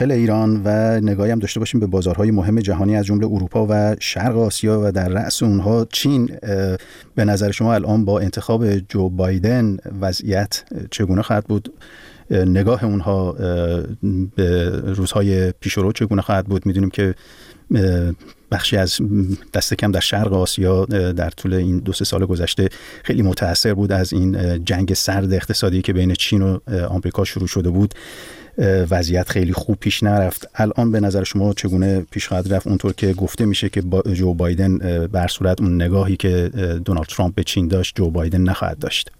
ایران و نگاهی هم داشته باشیم به بازارهای مهم جهانی از جمله اروپا و شرق آسیا و در رأس اونها چین، به نظر شما الان با انتخاب جو بایدن وضعیت چگونه خواهد بود؟ نگاه اونها به روزهای پیش رو چگونه خواهد بود؟ میدونیم که بخشی از دست کم در شرق آسیا در طول این 2-3 سال گذشته خیلی متأثر بود از این جنگ سرد اقتصادی که بین چین و آمریکا شروع شده بود. وضعیت خیلی خوب پیش نرفت. الان به نظر شما چگونه پیش خواهد رفت؟ اونطور که گفته میشه که جو بایدن بر صورت اون نگاهی که دونالد ترامپ به چین داشت جو بایدن نخواهد داشت.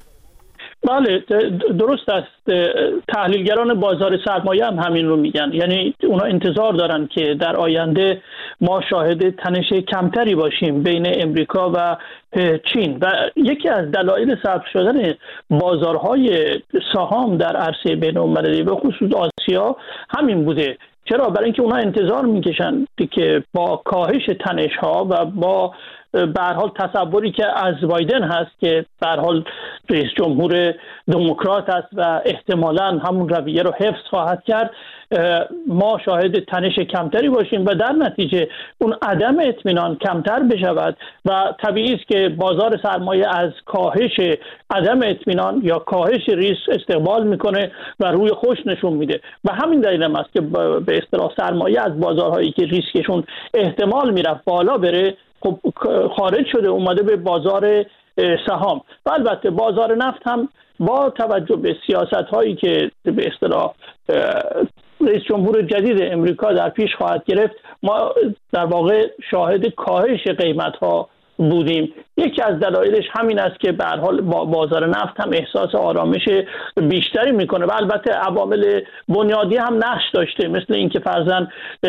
بله درست است. تحلیلگران بازار سرمایه هم همین رو میگن، یعنی اونا انتظار دارن که در آینده ما شاهد تنش کمتری باشیم بین امریکا و چین و یکی از دلایل سبز شدن بازارهای سهام در عرصه بین‌المللی به خصوص آسیا همین بوده. چرا؟ برای اینکه اونا انتظار میکشن که با کاهش تنش ها و با به هر حال تصوری که از بایدن هست که به هر حال رئیس جمهور دموکرات است و احتمالاً همون رویه رو حفظ خواهد کرد، ما شاهد تنش کمتری باشیم و در نتیجه اون عدم اطمینان کمتر بشود و طبیعی است که بازار سرمایه از کاهش عدم اطمینان یا کاهش ریسک استقبال میکنه و روی خوش نشون میده و همین دلیل هم است که به اصطلاح سرمایه از بازارهایی که ریسکشون احتمال میرفت بالا بره خب خارج شده اومده به بازار سهام. و البته بازار نفت هم با توجه به سیاست‌هایی که به اصطلاح رئیس جمهور جدید امریکا در پیش خواهد گرفت، ما در واقع شاهد کاهش قیمت‌ها بودیم. یکی از دلایلش همین است که به هر حال بازار نفت هم احساس آرامش بیشتری میکنه و البته عوامل بنیادی هم نقش داشته، مثل اینکه فرضاً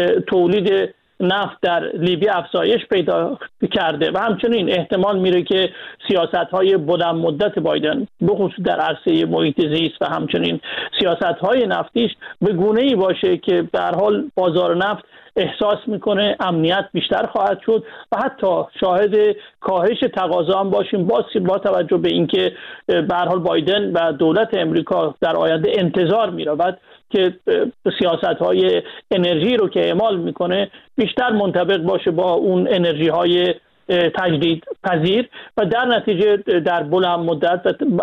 تولید نفت در لیبی افزایش پیدا کرده و همچنین احتمال میره که سیاست‌های بلند مدت بایدن به خصوص در عرصه محیط زیست و همچنین سیاست‌های نفتیش به گونه‌ای باشه که به هر حال بازار نفت احساس میکنه امنیت بیشتر خواهد شد و حتی شاهد کاهش تقاضا هم باشیم با توجه به اینکه به هر حال بایدن و دولت امریکا در آینده انتظار می‌رود که سیاست‌های انرژی رو که اعمال میکنه بیشتر منطبق باشه با اون انرژی‌های تجدید پذیر و در نتیجه در بلند مدت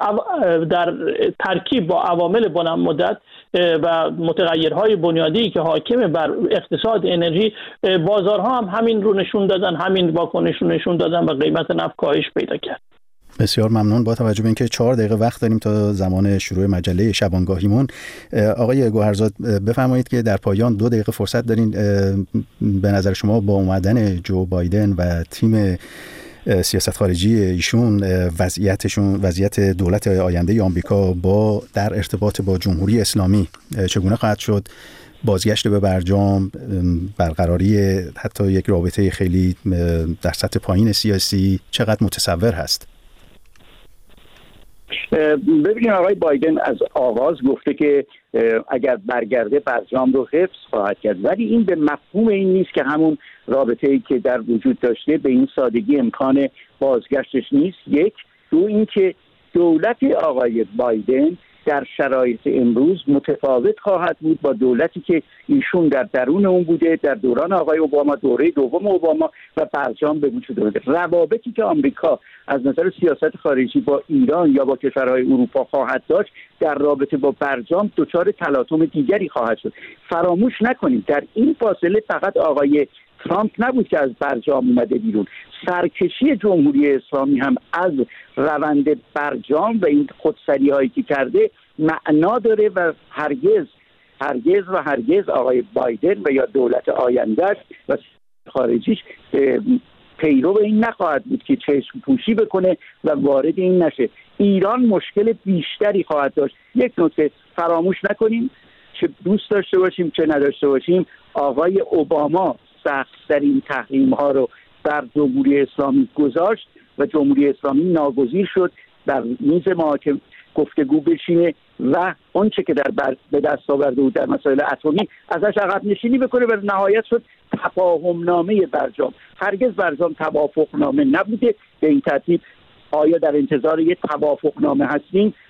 در ترکیب با عوامل بلند مدت و متغیرهای بنیادی که حاکم بر اقتصاد انرژی، بازارها هم همین رو نشون دادن، همین واکنش رو نشون دادن و قیمت نفت کاهش پیدا کرد. بسیار ممنون. با توجه به اینکه 4 دقیقه وقت داریم تا زمان شروع مجله شبانگاهیمون، آقای گوهرزاد بفرمایید که در پایان 2 دقیقه فرصت دارین. به نظر شما با اومدن جو بایدن و تیم سیاست خارجی ایشون وضعیت دولت آینده آمریکا در ارتباط با جمهوری اسلامی چگونه خواهد شد؟ بازگشت به برجام، برقراری حتی یک رابطه خیلی در سطح پایین سیاسی چقدر متصور هست؟ ببینید آقای بایدن از آغاز گفته که اگر برگرده برجام رو حفظ خواهد کرد، ولی این به مفهوم این نیست که همون رابطه‌ای که در وجود داشته به این سادگی امکان بازگشتش نیست. یک، دو اینکه دولت آقای بایدن در شرایط امروز متفاوت خواهد بود با دولتی که ایشون در درون اون بوده در دوران آقای اوباما، دوره دوم اوباما و برجام به وجود آمده. روابطی که آمریکا از نظر سیاست خارجی با ایران یا با کشورهای اروپا خواهد داشت در رابطه با برجام دچار تلاطم دیگری خواهد شد. فراموش نکنید در این فاصله فقط آقای ترامپ نبود که از برجام اومده بیرون، سرکشی جمهوری اسلامی هم از روند برجام و این خودسری هایی که کرده معنا داره و هرگز آقای بایدن و یا دولت آیندهش و خارجیش پیرو این نخواهد بود که چشم پوشی بکنه و وارد این نشه. ایران مشکل بیشتری خواهد داشت. یک نکته فراموش نکنیم، چه دوست داشته باشیم چه نداشته باشیم، آقای اوباما سخت‌ترین تحریم ها رو بر جمهوری اسلامی گذاشت و جمهوری اسلامی ناگزیر شد در میز محاکم گفتگو بشینه و آنچه که به دست آورده بود در مسائل اتمی ازش عقب نشینی بکنه و نهایت شد تفاهم نامه برجام. هرگز برجام توافق نامه نبوده. به این ترتیب آیا در انتظار یک توافق نامه هستیم؟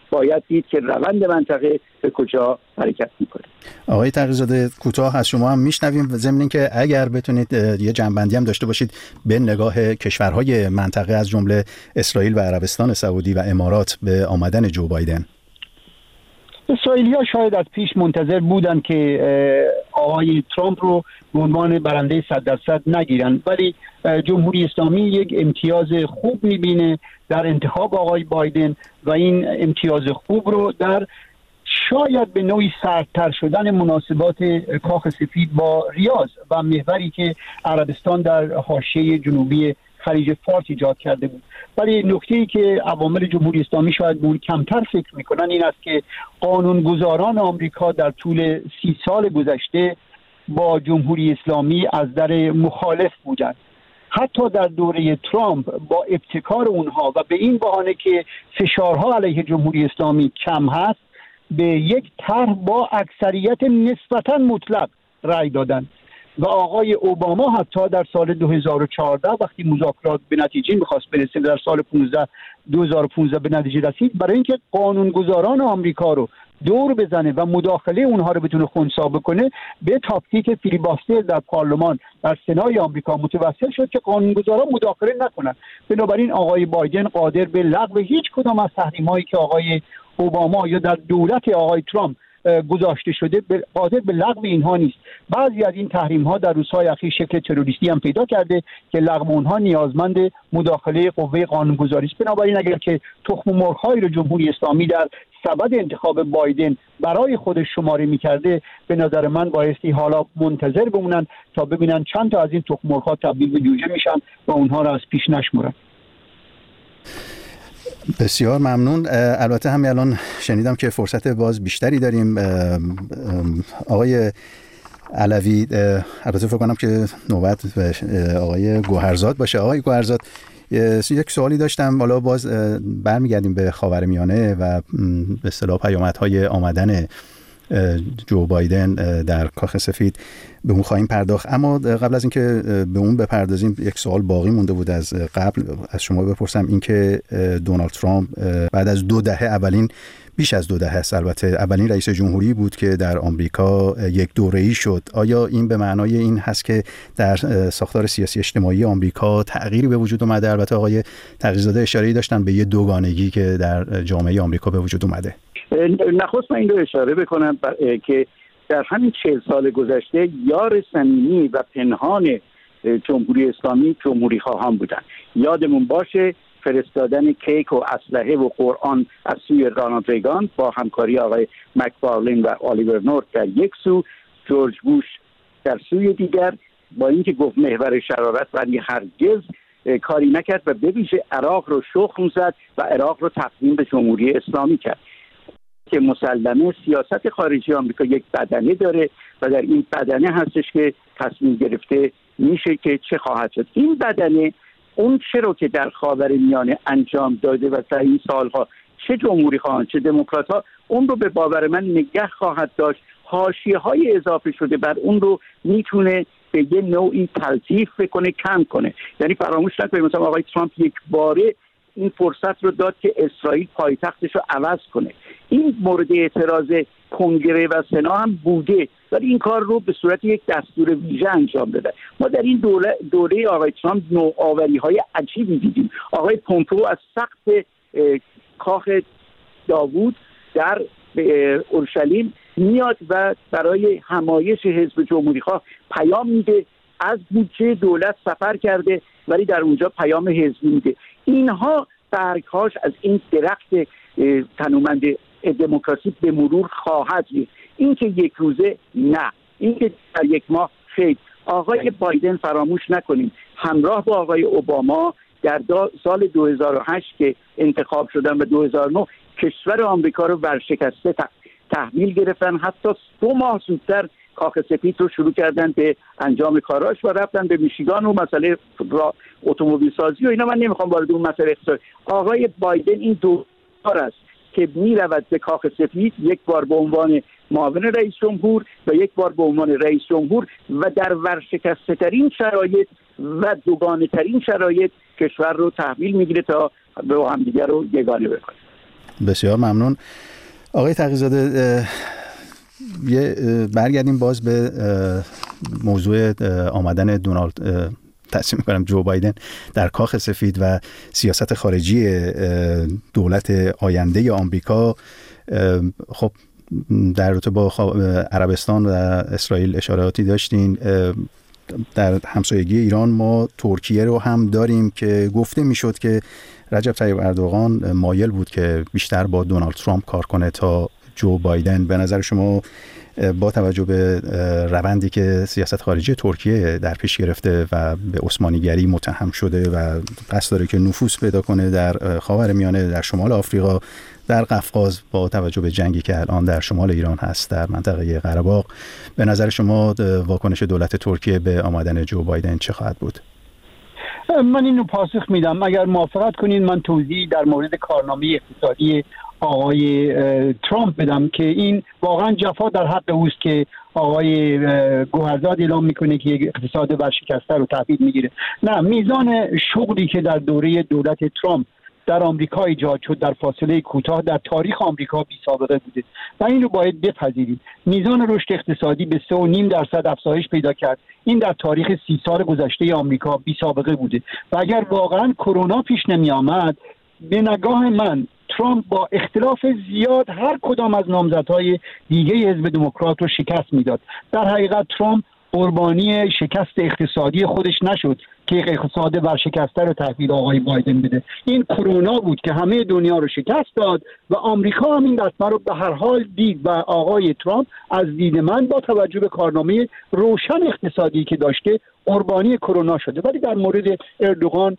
باید دید که روند منطقه به کجا حرکت میکنه. آقای تقی‌زاده کوتاه از شما هم میشنویم، ضمن اینکه اگر بتونید یه جنبندی هم داشته باشید به نگاه کشورهای منطقه از جمله اسرائیل و عربستان سعودی و امارات به آمدن جو بایدن. اسرائیلی‌ها شاید از پیش منتظر بودن که آقای ترامپ رو به عنوان برنده 100% نگیرن، ولی جمهوری اسلامی یک امتیاز خوب می‌بینه در انتخاب آقای بایدن و این امتیاز خوب رو در شاید به نوعی سردتر شدن مناسبات کاخ سفید با ریاض و محوری که عربستان در حاشیه جنوبی خلیج فارس ایجاد کرده بود. ولی نکته‌ای که عوامل جمهوری اسلامی شاید بود کمتر فکر میکنن این است که قانونگذاران آمریکا در طول 30 سال گذشته با جمهوری اسلامی از در مخالف بودند. حتی در دوره ترامپ با ابتکار اونها و به این بهانه که فشارها علیه جمهوری اسلامی کم هست به یک طرح با اکثریت نسبتاً مطلق رأی دادند و آقای اوباما حتی در سال 2014 وقتی مذاکرات به نتیجه می‌خواست برسه در سال 2015 به نتیجه رسید، برای اینکه قانونگذاران آمریکا رو دور بزنه و مداخله اونها رو بتونه خنثی بکنه به تاکتیک فیلیباستر در پارلمان در سنای آمریکا متوسل شد که قانونگذاران مداخله نکنن. بنابراین آقای بایدن قادر به لغو هیچ کدام از تحریم‌هایی که آقای اوباما یا در دولت آقای ترامپ گذاشته شده قادر به لغو اینها نیست. بعضی از این تحریم ها در روزهای اخیر شکل تروریستی هم پیدا کرده که لغو اونها نیازمند مداخله قوه قانونگذاری است. بنابراین اگر که تخم مرغ‌هایی رو جمهوری اسلامی در سبد انتخاب بایدن برای خودش شماره می‌کرده، به نظر من بایستی حالا منتظر بمونن تا ببینن چند تا از این تخم مرغ‌ها تبدیل به جوجه میشن و اونها رو از پیش نشمرن. بسیار ممنون. البته همین الان شنیدم که فرصت باز بیشتری داریم. آقای علوی، البته فکر کنم که نوبت به آقای گوهرزاد باشه. آقای گوهرزاد، یک سوالی داشتم، حالا باز برمیگردیم به خاورمیانه و به اصطلاح پیامدهای آمدن جو بایدن در کاخ سفید به اون خواهیم پرداخت، اما قبل از اینکه به اون بپردازیم یک سوال باقی مونده بود از قبل از شما بپرسم، اینکه دونالد ترامپ بعد از 2 دهه، بیش از 2 دهه است البته، اولین رئیس جمهوری بود که در آمریکا یک دوره‌ای شد. آیا این به معنای این هست که در ساختار سیاسی اجتماعی آمریکا تغییری به وجود اومده؟ البته آقای تقی‌زاده اشاره‌ای داشتن به یه دوگانگی که در جامعه آمریکا به وجود اومده. نخست من این رو اشاره بکنم که در همین 40 سال گذشته یار صمیمی و پنهان جمهوری اسلامی جمهوری خواهان بودن. یادمون باشه فرستادن کیک و اسلحه و قرآن از سوی رونالد ریگان با همکاری آقای مکفارلین و آلیور نورت در یک سو، جورج بوش در سوی دیگر، با اینکه گفت محور شرارت ولی هرگز کاری نکرد و به ویژه عراق رو شخم زد و عراق رو تقدیم به جمهوری اسلامی کرد. که مسلمه سیاست خارجی آمریکا یک بدنه داره و در این بدنه هستش که تصمیم گرفته میشه که چه خواهد شد. این بدنه اون چه رو که در خاورمیانه انجام داده و در این سالها چه جمهوری خواهان چه دموکرات ها اون رو به باور من نگه خواهد داشت. حاشیه های اضافه شده بر اون رو میتونه به یه نوعی تلطیف بکنه، کم کنه. یعنی فراموش نکنید مثلا آقای ترامپ یک باره این فرصت رو داد که اسرائیل پایتختش رو عوض کنه. این مورد اعتراض کنگره و سنا هم بوده، ولی این کار رو به صورت یک دستور ویژه انجام داده. ما در این دوره آقای ترامپ نوآوری‌های عجیبی دیدیم. آقای پومپئو از سقف کاخ داوود در اورشلیم میاد و برای حمایش حزب جمهوری‌خواه پیام میده، از بودجه دولت سفر کرده ولی در اونجا پیام حزبی میده. اینها برگهاش از این درخت تنومند دموکراسی به مرور خواهد ریخت. این که یک روزه نه، این که در یک ماه خیر. آقای بایدن فراموش نکنیم همراه با آقای اوباما در سال 2008 که انتخاب شدن و 2009 کشور آمریکا رو ورشکسته تحویل گرفتن. حتی 2 ماه زودتر کاخ سفید رو شروع کردن به انجام کاراش و رفتن به میشیگان و مسئله اتومبیل سازی و اینا. من نمیخوام وارد اون مسئله اقتصادی. آقای بایدن این 2 بار است که میرود به کاخ سفید، یک بار به عنوان معاون رئیس جمهور و یک بار به عنوان رئیس جمهور و در ورشکسته ترین شرایط و دوگانه ترین شرایط کشور رو تحویل میگیره تا به همدیگر رو یگانه بکنه. بسیار ممنون آقای تقی‌زاده. برگردیم باز به موضوع آمدن تصمیم می‌کنم جو بایدن در کاخ سفید و سیاست خارجی دولت آینده آمریکا. خب در رابطه با عربستان و اسرائیل اشاراتی داشتین. در همسایگی ایران ما ترکیه رو هم داریم که گفته میشد که رجب طیب اردوغان مایل بود که بیشتر با دونالد ترامپ کار کنه تا جو بایدن. به نظر شما با توجه به روندی که سیاست خارجی ترکیه در پیش گرفته و به عثمانیگری متهم شده و قصد داره که نفوذ پیدا کنه در خاورمیانه، در شمال آفریقا، در قفقاز، با توجه به جنگی که الان در شمال ایران هست در منطقه قره باغ، به نظر شما واکنش دولت ترکیه به آمدن جو بایدن چه خواهد بود؟ من اینو پاسخ میدم. اگر موافقت کنید من توضیح در مورد کارنامه اقتصادی آقای ترامپ بدم که این واقعا جفا در حق اوست که آقای گوهرزاد اعلام میکنه که یک اقتصاد ورشکسته رو تحویل میگیره. نه، میزان شغلی که در دوره دولت ترامپ در آمریکا ایجاد شد در فاصله کوتاه در تاریخ آمریکا بی سابقه بوده و این رو باید بپذیرید. میزان رشد اقتصادی به 3.5% افزایش پیدا کرد. این در تاریخ 30 سال گذشته آمریکا بی سابقه بوده و اگر واقعا کرونا پیش نمی آمد، به نگاه من ترامپ با اختلاف زیاد هر کدام از نامزدهای دیگه حزب دموکرات رو شکست میداد. در حقیقت ترامپ قربانی شکست اقتصادی خودش نشد که اقتصاد ورشکسته رو تحویل آقای بایدن بده. این کرونا بود که همه دنیا رو شکست داد و آمریکا هم این لطمه رو به هر حال دید و آقای ترامپ از دید من با توجه به کارنامه روشن اقتصادی که داشته قربانی کرونا شده. ولی در مورد اردوغان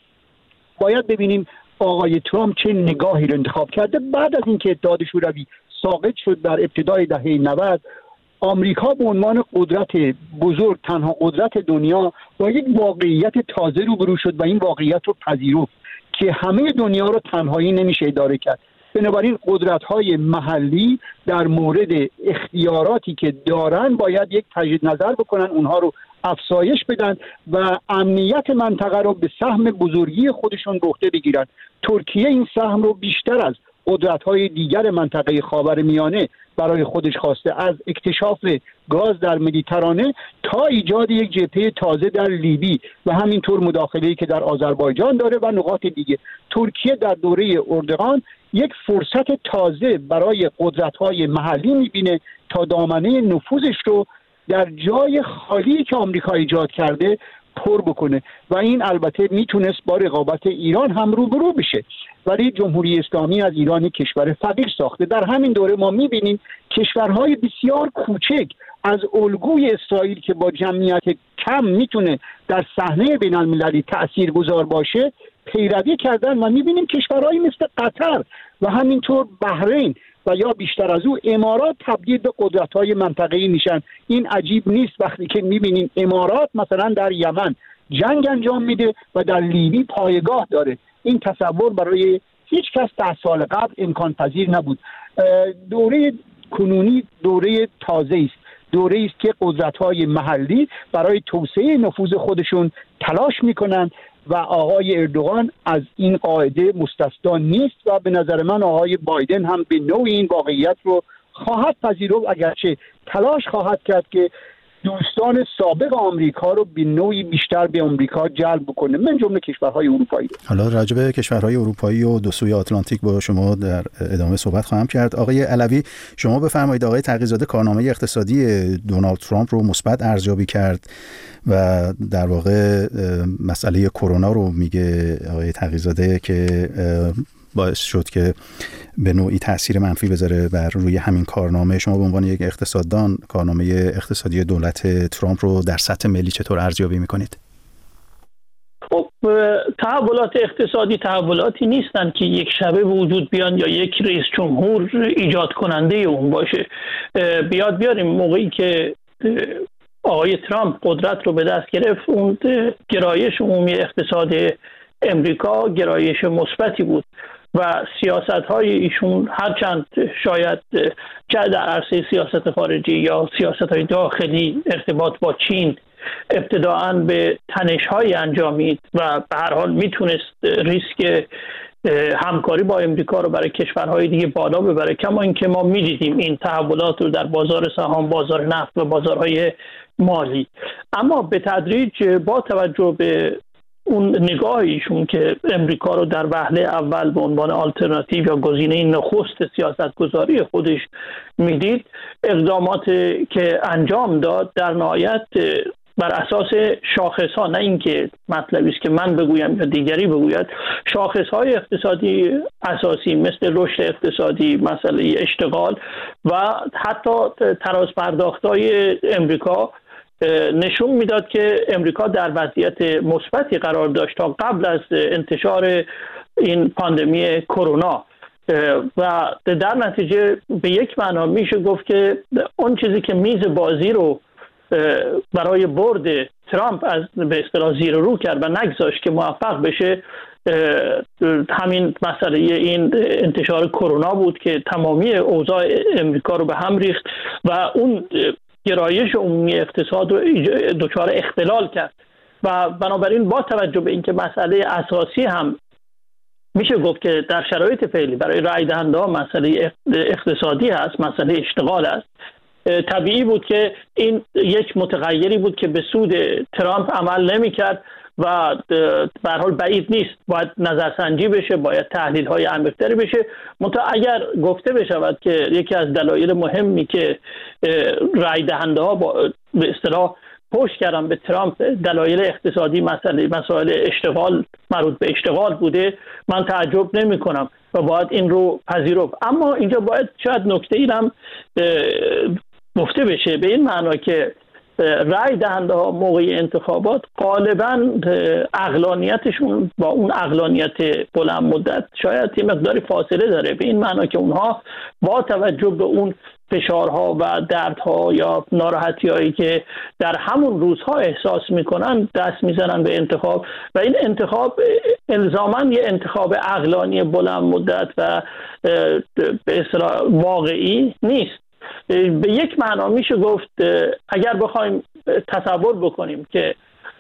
باید ببینیم آقای ترامپ چه نگاهی رو انتخاب کرده. بعد از اینکه اتحاد شوروی ساقط شد در ابتدای دهه 90، آمریکا به عنوان قدرت بزرگ، تنها قدرت دنیا، با یک واقعیت تازه روبرو شد و این واقعیت رو پذیرفت که همه دنیا رو تنهایی نمیشه اداره کرد. بنابراین قدرت‌های محلی در مورد اختیاراتی که دارن باید یک تجدید نظر بکنن، اونها رو افزایش بدن و امنیت منطقه رو به سهم بزرگی خودشون به عهده بگیرن. ترکیه این سهم رو بیشتر از قدرت‌های دیگر منطقه خاورمیانه برای خودش خواسته، از اکتشاف گاز در مدیترانه تا ایجاد یک جبهه تازه در لیبی و همینطور مداخله‌ای که در آذربایجان داره و نقاط دیگه. ترکیه در دوره اردوغان یک فرصت تازه برای قدرت‌های محلی می‌بینه تا دامنه نفوذش رو در جای خالی که آمریکا ایجاد کرده پر بکنه و این البته میتونست با رقابت ایران هم روبرو بشه. ولی جمهوری اسلامی از ایران کشور فقیر ساخته. در همین دوره ما میبینیم کشورهای بسیار کوچک از الگوی اسرائیل که با جمعیت کم میتونه در صحنه بین المللی تاثیرگذار باشه پیروی کردن و میبینیم کشورهایی مثل قطر و همینطور بحرین و یا بیشتر از او امارات تبدیل به قدرت‌های منطقه‌ای میشن. این عجیب نیست وقتی که میبینیم امارات مثلا در یمن جنگ انجام میده و در لیبی پایگاه داره. این تصور برای هیچ کس 10 سال قبل امکان پذیر نبود. دوره کنونی دوره تازه است، دوره است که قدرت‌های محلی برای توسعه نفوذ خودشون تلاش میکنن و آقای اردوغان از این قاعده مستثنا نیست و به نظر من آقای بایدن هم به نوعی این واقعیت رو خواهد پذیرفت، اگرچه تلاش خواهد کرد که دوستان سابق آمریکا رو به نوعی بیشتر به آمریکا جلب بکنه، من جمله کشورهای اروپایی. حالا راجع به کشورهای اروپایی و دو سوی آتلانتیک با شما در ادامه صحبت خواهم کرد. آقای علوی، شما بفرمایید. آقای تقی‌زاده کارنامه اقتصادی دونالد ترامپ رو مثبت ارزیابی کرد و در واقع مسئله کرونا رو میگه آقای تقی‌زاده که باعث شد که به نوعی تأثیر منفی بذاره بر روی همین کارنامه. شما به عنوان یک اقتصاددان کارنامه اقتصادی دولت ترامپ رو در سطح ملی چطور ارزیابی میکنید؟ خب تحولات اقتصادی تحولاتی نیستن که یک شبه وجود بیان یا یک رئیس جمهور ایجاد کننده اون باشه. بیاریم موقعی که آقای ترامپ قدرت رو به دست گرفت، اون گرایش عمومی اقتصاد امریکا گرایش مثبتی بود و سیاست‌های ایشون هرچند شاید چه در عرصه سیاست خارجی یا سیاست‌های داخلی ارتباط با چین ابتداعاً به تنش‌های انجامید و به هر حال میتونست ریسک همکاری با امریکا رو برای کشورهای دیگه بالا ببره، کما اینکه ما می‌دیدیم این تحولات رو در بازار سهام، بازار نفت و بازارهای مالی. اما به تدریج با توجه به اون نگاه ایشون که امریکا رو در وهله اول به عنوان آلترناتیو یا گزینه نخست سیاستگذاری خودش میدید، اقدامات که انجام داد در نهایت بر اساس شاخص‌ها، نه اینکه مطلبی است که من بگویم یا دیگری بگوید، شاخص‌های اقتصادی اساسی مثل رشد اقتصادی، مسئله اشتغال و حتی تراز پرداخت‌های امریکا نشون میداد که امریکا در وضعیت مثبتی قرار داشت تا قبل از انتشار این پاندمی کرونا و در نتیجه به یک معنا میشه گفت که اون چیزی که میز بازی رو برای برد ترامپ از به اصطلاح زیر رو کرد و نگذاشت که موفق بشه، همین مسئله این انتشار کرونا بود که تمامی اوضاع امریکا رو به هم ریخت و اون گرایش عمومی اقتصاد رو دچار اختلال کرد. و بنابراین با توجه به اینکه مسئله اساسی هم میشه گفت که در شرایط فعلی برای رای دهنده ها مسئله اقتصادی هست، مسئله اشتغال است، طبیعی بود که این یک متغیری بود که به سود ترامپ عمل نمی‌کرد و به هر حال بعید نیست باید نظرسنجی بشه، باید تحلیل‌های عمیق‌تری بشه. منتها اگر گفته بشود که یکی از دلایل مهمی که رای دهنده‌ها به اصطلاح پشت کردن به ترامپ دلایل اقتصادی، مسائل اشتغال، مربوط به اشتغال بوده، من تعجب نمی‌کنم و باید این رو پذیرفت. اما اینجا باید شاید نکته‌ای هم گفته بشه به این معنا که رای دهنده ها موقع انتخابات غالباً عقلانیتشون با اون عقلانیت بلند مدت شاید یه مقداری فاصله داره، به این معنا که اونها با توجه به اون فشارها و دردها یا ناراحتی‌هایی که در همون روزها احساس میکنن دست میزنن به انتخاب و این انتخاب الزاماً یه انتخاب عقلانی بلند مدت و به اصطلاح واقعی نیست. به یک معنا میشه گفت اگر بخوایم تصور بکنیم که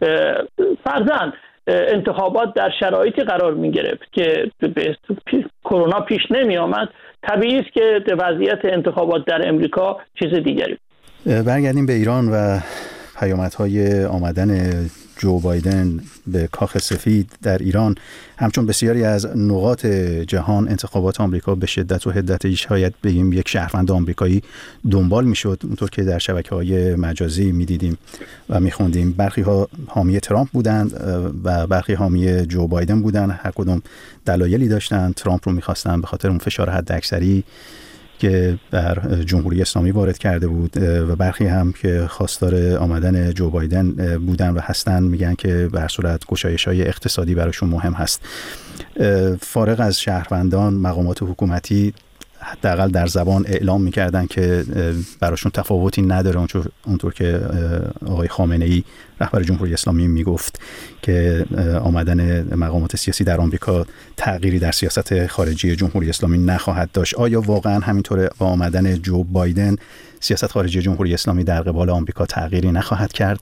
فرضاً انتخابات در شرایطی قرار میگرفت که کرونا پیش نمی آمد، طبیعی است که وضعیت انتخابات در امریکا چیز دیگری. برگردیم به ایران و پیامدهای آمدن جو بایدن به کاخ سفید در ایران. همچون بسیاری از نقاط جهان انتخابات آمریکا به شدت و حدت شاید بگیم یک شهروند آمریکایی دنبال میشد، اونطور که در شبکه‌های مجازی میدیدیم و میخوندیم. برخی ها حامی ترامپ بودند و برخی حامی جو بایدن بودند، هر کدوم دلایلی داشتند. ترامپ رو میخواستن به خاطر اون فشار حداکثری که بر جمهوری اسلامی وارد کرده بود و برخی هم که خواستار آمدن جو بایدن بودن و هستن میگن که به هر صورت گشایش‌های اقتصادی براشون مهم هست. فارغ از شهروندان، مقامات حکومتی حداقل در زبان اعلام میکردن که براشون تفاوتی نداره، اونطور که آقای خامنه‌ای رهبر جمهوری اسلامی میگفت که آمدن مقامات سیاسی در آمریکا تغییری در سیاست خارجی جمهوری اسلامی نخواهد داشت. آیا واقعا همینطوره با آمدن جو بایدن سیاست خارجی جمهوری اسلامی در قبال آمریکا تغییری نخواهد کرد؟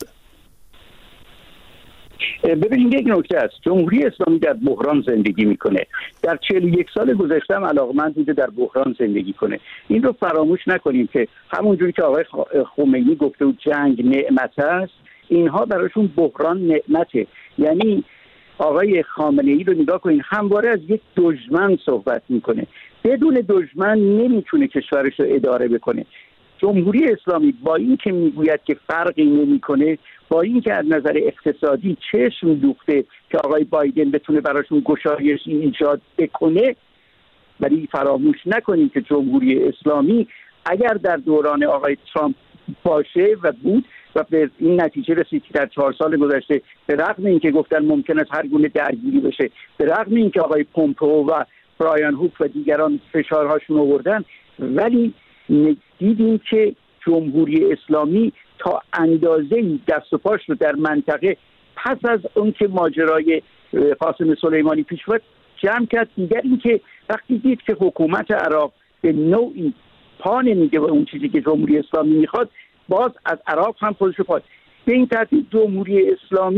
ببینید یک نکته است، جمهوری اسلامی در بحران زندگی میکنه. در 41 سال گذشته هم علاقمند بوده در بحران زندگی کنه. این رو فراموش نکنیم که همونجوری که آقای خمینی گفته بود جنگ نعمت است، اینها براشون بحران نعمته. یعنی آقای خامنه‌ای رو نگاه کنین، همواره از یک دشمن صحبت میکنه. بدون دشمن نمیتونه کشورش رو اداره بکنه. جمهوری اسلامی با این که میگوید که فرقی نمیکنه، با این که از نظر اقتصادی چشم دوخته که آقای بایدن بتونه براشون گشایش ایجاد بکنه، ولی فراموش نکنیم که جمهوری اسلامی اگر در دوران آقای ترامپ باشه و بود و به این نتیجه رسید که در 4 سال گذشته به رغم اینکه گفتن ممکن است هر گونه درگیری بشه، به رغم اینکه آقای پومپئو و برایان هوک و دیگران فشارهاشون آوردن، ولی دیدیم که جمهوری اسلامی تا اندازه‌ای دست و پاش رو در منطقه پس از اون که ماجرای قاسم سلیمانی پیش رفت جمع کرد. دیگر این که وقتی دید که حکومت عراق به نوعی پا نمیده به اون چیزی که جمهوری اسلامی میخواد، باز از عراق هم خودش رو پاس. به این ترتیب جمهوری اسلامی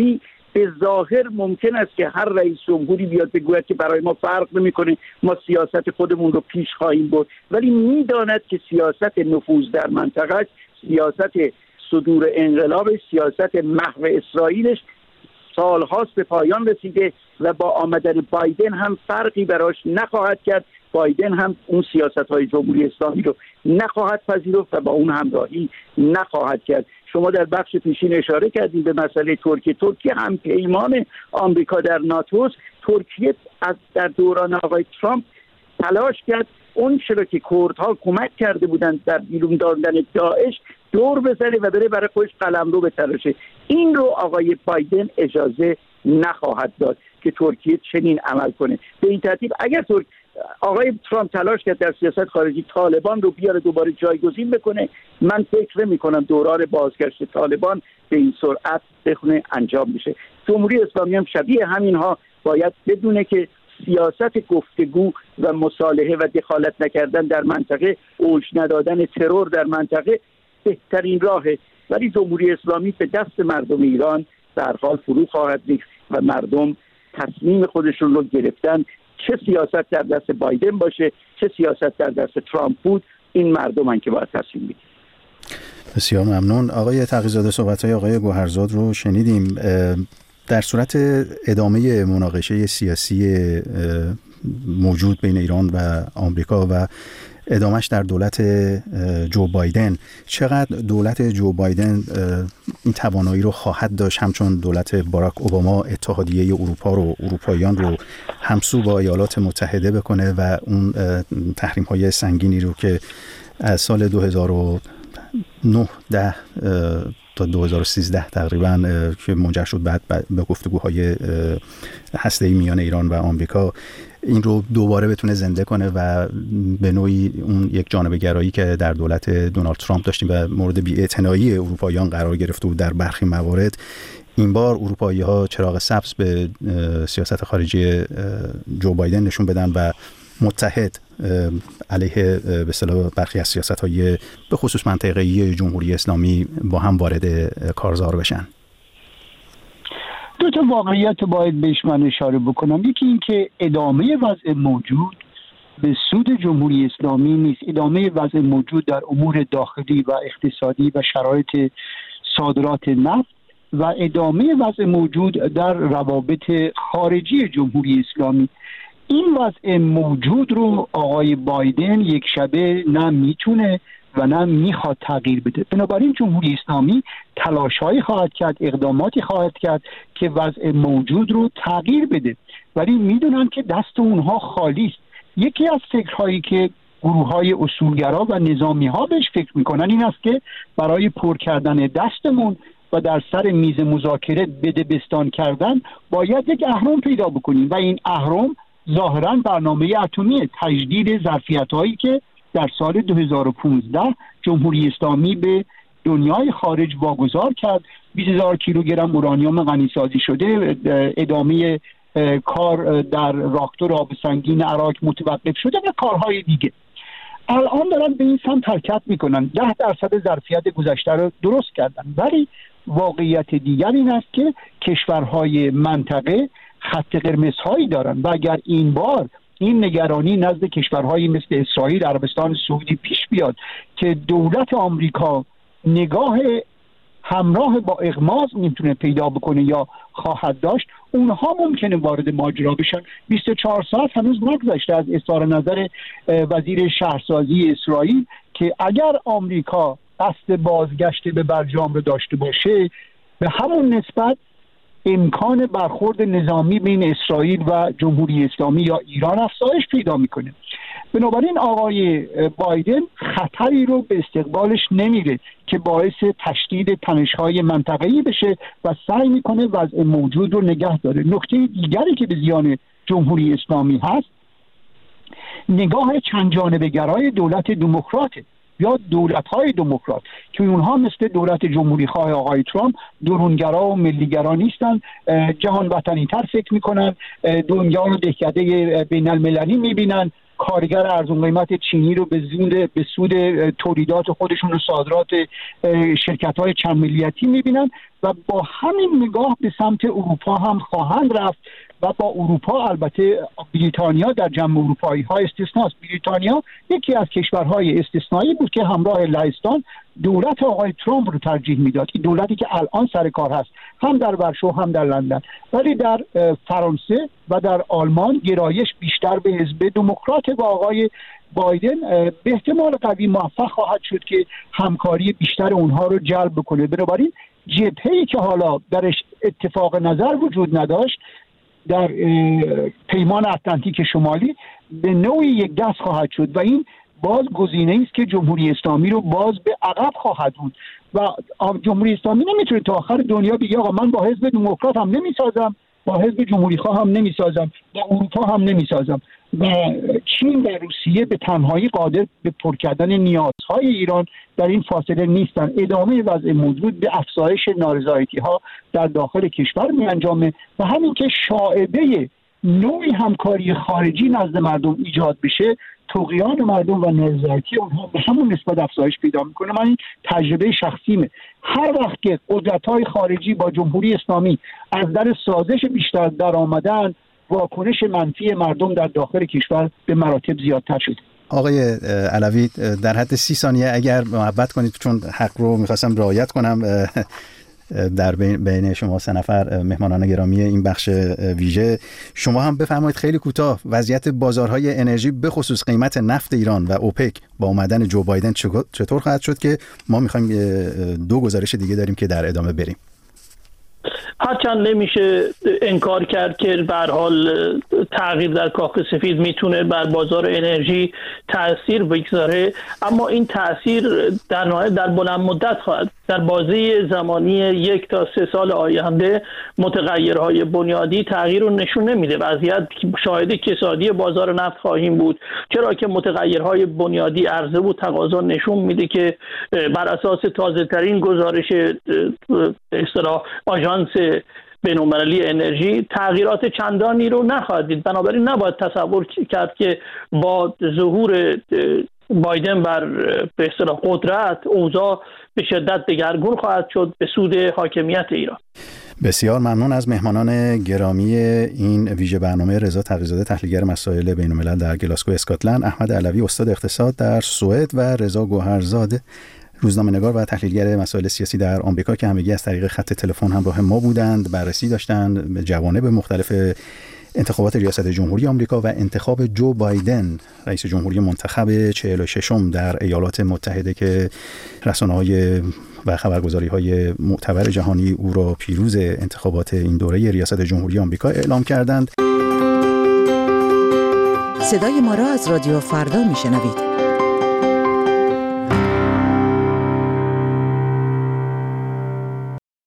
به ظاهر ممکن است که هر رئیس جمهوری بیاد بگوید که برای ما فرق نمی‌کنه، ما سیاست خودمون رو پیش خواهیم برد، ولی می‌داند که سیاست نفوذ در منطقه، سیاست صدور انقلاب، سیاست محو اسرائیلش سالهاست به پایان رسیده و با آمدن بایدن هم فرقی براش نخواهد کرد. بایدن هم اون سیاست‌های جمهوری اسلامی رو نخواهد پذیرفت و با اون همراهی نخواهد کرد. شما در بخش پیشین اشاره کردید به مسئله ترکیه هم پیمان آمریکا در ناتو. ترکیه در دوران آقای ترامپ تلاش کرد اون چرا که کردها کمک کرده بودند در بیرون دادن داعش دور بزنه و بره برای خودش قلمرو بتراشه. این رو آقای بایدن اجازه نخواهد داد که ترکیه چنین عمل کنه. به این ترتیب اگر آقای ترامپ تلاش کرد در سیاست خارجی طالبان رو بیاره دوباره جایگزین بکنه، من فکر نمی‌کنم دوران بازگشت طالبان به این سرعت بخونه انجام بشه. جمهوری اسلامی هم شبیه همینها باید بدونه که سیاست گفتگو و مصالحه و دخالت نکردن در منطقه، اوج ندادن ترور در منطقه بهترین راهه، ولی جمهوری اسلامی به دست مردم ایران در حال فرو خواهد ریخت و مردم تصمیم خودشون رو گرفتن. چه سیاست در دست بایدن باشه، چه سیاست در دست ترامپ بود، این مردمن که باید تصمیم بگیرن. بسیار ممنون. آقای تقی‌زاده، صحبت‌های آقای گوهرزاد رو شنیدیم. در صورت ادامه مناقشه سیاسی موجود بین ایران و آمریکا و ادامهش در دولت جو بایدن، چقدر دولت جو بایدن این توانایی رو خواهد داشت همچون دولت باراک اوباما اتحادیه اروپا رو، اروپاییان رو همسو با ایالات متحده بکنه و اون تحریم‌های سنگینی رو که از سال 2009 تا 2013 تقریبا که منجر شد بعد به گفتگوهای هسته‌ای میان ایران و آمریکا، این رو دوباره بتونه زنده کنه و به نوعی اون یک جانبه گرایی که در دولت دونالد ترامپ داشتیم و مورد بی‌اعتنایی اروپاییان قرار گرفته بود در برخی موارد، این بار اروپایی‌ها چراغ سبز به سیاست خارجی جو بایدن نشون بدن و متحد علیه به اصطلاح برخی از سیاست‌های به خصوص منطقه‌ای جمهوری اسلامی با هم وارد کارزار بشن. دو تا واقعیت باید بهش من اشاره بکنم. یکی این که ادامه وضع موجود به سود جمهوری اسلامی نیست. ادامه وضع موجود در امور داخلی و اقتصادی و شرایط صادرات نفت و ادامه وضع موجود در روابط خارجی جمهوری اسلامی. این وضع موجود رو آقای بایدن یک شبه نه میتونه و نه میخواد تغییر بده. بنابراین جمهوری اسلامی تلاش‌هایی خواهد کرد، اقداماتی خواهد کرد که وضع موجود رو تغییر بده، ولی میدونن که دست اونها خالی است. یکی از فکرهایی که گروه‌های اصولگرا و نظامی‌ها بهش فکر میکنن این است که برای پر کردن دستمون و در سر میز مذاکره بدبستان کردن باید یک اهرم پیدا بکنیم و این اهرم ظاهراً برنامه اتمی تجدید ظرفیت‌هایی که در سال 2015 جمهوری اسلامی به دنیای خارج واگذار کرد. 20,000 کیلوگرم اورانیوم غنیسازی شده، ادامه کار در راکتور آب سنگین عراق متوقف شده و کارهای دیگه. الان دارن به این سمت حرکت میکنن، 10% ظرفیت گذشته رو درست کردن، ولی واقعیت دیگر این است که کشورهای منطقه خط قرمزهایی دارن و اگر این بار این نگرانی نزد کشورهایی مثل اسرائیل، عربستان سعودی پیش بیاد که دولت آمریکا نگاه همراه با اغماض نمیتونه پیدا بکنه یا خواهد داشت، اونها ممکنه وارد ماجرا بشن. 24 ساعت هنوز نگذشته از اظهار نظر وزیر شهرسازی اسرائیل که اگر آمریکا قصد بازگشت به برجام رو داشته باشه، به همون نسبت امکان برخورد نظامی بین اسرائیل و جمهوری اسلامی یا ایران افزایش پیدا میکنه. بنابراین آقای بایدن خطری رو به استقبالش نمیره که باعث تشدید تنش‌های منطقه‌ای بشه و سعی میکنه وضع موجود رو نگه داره. نکته دیگری که به زیان جمهوری اسلامی هست نگاه چند جانبه گرای دولت دموکراته یا دولت‌های دموکرات که اونها مثل دولت جمهوری خواه آقای ترامپ درونگرا و ملیگرا نیستن، جهان وطنی‌تر فکر میکنن، دنیا رو دهکده بین المللی میبینن، کارگر ارزون قیمت چینی رو به سود تولیدات خودشون و صادرات شرکت‌های چند ملیتی میبینن و با همین نگاه به سمت اروپا هم خواهند رفت و با اروپا، البته بریتانیا در جمع اروپایی ها استثناست. بریتانیا یکی از کشورهای استثنایی بود که همراه لهستان دولت آقای ترامپ رو ترجیح میداد، این دولتی که الان سر کار هست هم در ورشو هم در لندن. ولی در فرانسه و در آلمان گرایش بیشتر به حزب دموکرات و آقای بایدن به احتمال قوی موفق خواهد شد که همکاری بیشتر اونها رو جلب بکنه. بنابراین جبهه‌ای که حالا درش اتفاق نظر وجود نداشت در پیمان اتلانتیک شمالی به نوعی یک دست خواهد شد و این باز گزینه‌ای است که جمهوری اسلامی رو باز به عقب خواهد بود و جمهوری اسلامی نمیتونه تا آخر دنیا بگه آقا من با حزب دموکرات هم نمیسازم، با حزب جمهوری خواه هم نمیسازم، با اروپا هم نمیسازم. و چین و روسیه به تنهایی قادر به پر کردن نیازهای ایران در این فاصله نیستن. ادامه وضع موجود به افزایش نارضایتی‌ها در داخل کشور می‌انجامه و همین که شائبه نوعی همکاری خارجی نزد مردم ایجاد بشه، طغیان مردم و نارضایتی اونها به همون نسبت افزایش پیدا میکنه. من این تجربه شخصیمه. هر وقت که قدرت‌های خارجی با جمهوری اسلامی از در سازش بیشتر در آمدن، واکنش منفی مردم در داخل کشور به مراتب زیادتر شده. آقای علوی در حد 30 ثانیه اگر محبت کنید، چون حق رو میخواستم رعایت کنم، در بین شما 3 نفر مهمانان گرامی این بخش ویژه، شما هم بفرمایید خیلی کوتاه وضعیت بازارهای انرژی به خصوص قیمت نفت ایران و اوپک با اومدن جو بایدن چطور خواهد شد که ما میخوایم 2 گزارش دیگه داریم که در ادامه بریم. هرچند نمیشه انکار کرد که به هر حال تغییر در کاخ سفید میتونه بر بازار انرژی تأثیر بگذاره، اما این تأثیر در نهایت در بلند مدت خواهد. در بازه زمانی 1 تا 3 سال آینده متغیرهای بنیادی تغییر رو نشون نمیده. وضعیت شاهد کسادی بازار نفت خواهیم بود، چرا که متغیرهای بنیادی عرضه و تقاضا نشون میده که بر اساس تازه ترین گزارش اصطلاح آژانس بین‌المللی انرژی تغییرات چندانی رو نخواهد دید. بنابراین نباید تصور کرد که با ظهور بایدن بر به اصطلاح قدرت اوضاع به شدت دگرگون خواهد شد به سود حاکمیت ایران. بسیار ممنون از مهمانان گرامی این ویژه برنامه. رضا تقی‌زاده تحلیلگر مسائل بین‌الملل در گلاسگو اسکاتلند، احمد علوی استاد اقتصاد در سوئد و رضا گوهرزاده روزنامه‌نگار و تحلیلگر مسائل سیاسی در آمریکا که همگی از طریق خط تلفن همراه ما بودند. بررسی داشتند به جوانب مختلف انتخابات ریاست جمهوری آمریکا و انتخاب جو بایدن رئیس جمهوری منتخب 46م در ایالات متحده که رسانه‌های و خبرگزاری‌های معتبر جهانی او را پیروز انتخابات این دوره ریاست جمهوری آمریکا اعلام کردند. صدای ما را از رادیو فردا میشنوید.